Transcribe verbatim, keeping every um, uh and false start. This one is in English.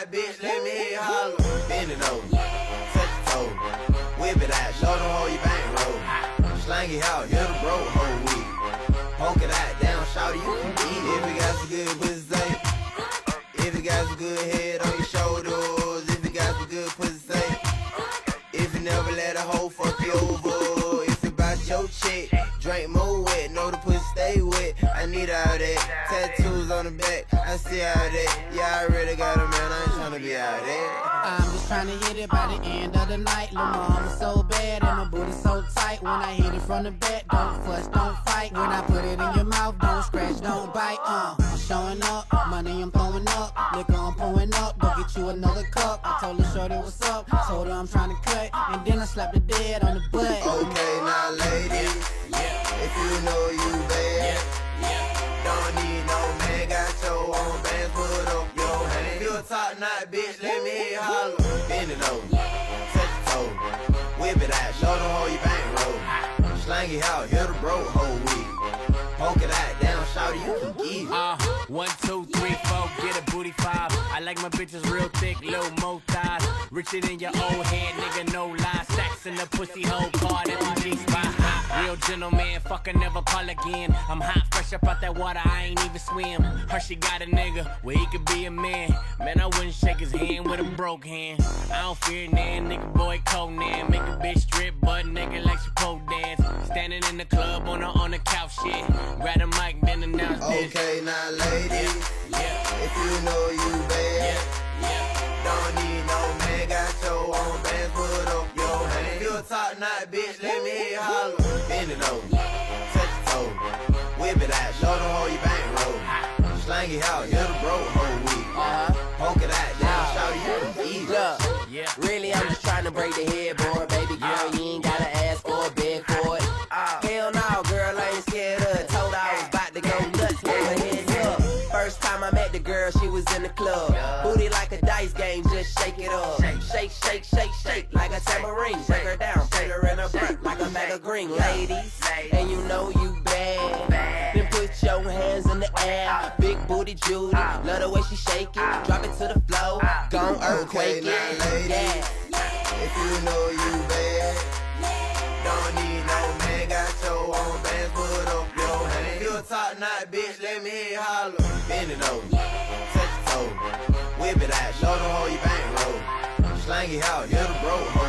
night, bitch, let me hear you holler. Bend it over, touch your toe, whip it out, show them how you bankroll. Slang it out, hit the bro, whole week. Poke it out, down, shout you can eat. If you got some good pussy, say. If you got some good head on your shoulders. If you got some good pussy, say. If you never let a hoe fuck you over. If you bout your chick, drink more wet, know the pussy stay wet. I need all that, tattoos on the back, I see all that. Yeah, I really got a man, I ain't tryna be out there. I'm just tryna hit it by the end of the night. Lil' mama so bad and my booty so tight. When I hit it from the back, don't fuss, don't fight. When I put it in your mouth, don't scratch, don't bite. Uh, I'm showing up, money I'm throwing up, liquor I'm pouring up. Go get you another cup. I told her shorty what's up, told her I'm tryna cut, and then I slapped the dead on the butt. Okay, now ladies, if you know you bad, don't need no man, got your own bands, put up your hand. If you a top knot, bitch, let me hear you holler. Bend it over, touch your toe, whip it out, show them how you bankroll. Slang it out, hit the bro, whole week. Poke it out, down, shout you can get it. Uh, one, two, three, four, get a booty five. I like my bitches real thick, little mo thighs. Richer than your old head, nigga, no lies. Stacks in the pussy hole, card at the G-spot. Real gentleman, fuck, I never call again. I'm hot, fresh up out that water, I ain't even swim. Her, she got a nigga where he could be a man. Man, I wouldn't shake his hand with a broke hand. I don't fear nan, nigga, boy, Conan. Make a bitch strip, butt naked like she pole dance. Standing in the club on the, on the couch, shit. Grab the mic, then announce this. Okay, now ladies, yeah. If you know you bad, yeah. Yeah. Don't need no man, got your own bands, put up your hand. If you a top knot, bitch, let me hear you holler. Bend it over, touch your toe, whip it out, show them how you bankroll. Slang it out, hit the bro, whole week. Poke it out, down, shout you can eat. Look, yeah. Really, I'm just trying to break the headboard, baby girl. Yeah. You ain't gotta ask for a beg for it. Uh, Hell no, girl, I ain't scared of it. Told her I was about to go nuts, gave her heads up. First time I met the girl, she was in the club. Booty like a dice game, just shake it up. Shake, shake, shake, shake, like a tambourine. Break her down, put her in her front like a bag of green. Ladies, and you know you bad. Then put your hands in the air. Big booty Judy, love the way she shake it. Drop it to the floor, gon' earthquake Okay, it. now ladies, Yeah. if you know you bad, don't need no man, got your own bands, put up your hand. If you a top knot, bitch, let me hear you holler. Bend it over, touch your toe, whip it out, show them how you bankroll. Slang it out, hit the bro,